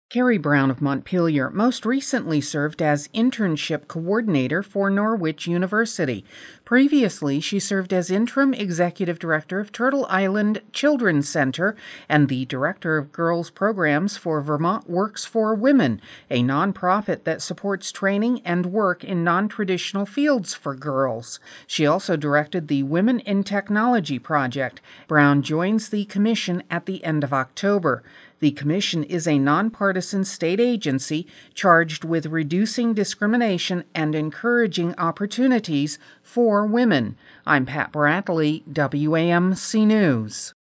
Carrie Brown of Montpelier most recently served as internship coordinator for Norwich University. Previously, she served as interim executive director of Turtle Island Children's Center and the director of girls programs for Vermont Works for Women, a nonprofit that supports training and work in non-traditional fields for girls. She also directed the Women in Technology project. Brown joins the commission at the end of October. The commission is a nonpartisan state agency charged with reducing discrimination and encouraging opportunities for women. I'm Pat Bradley, WAMC News.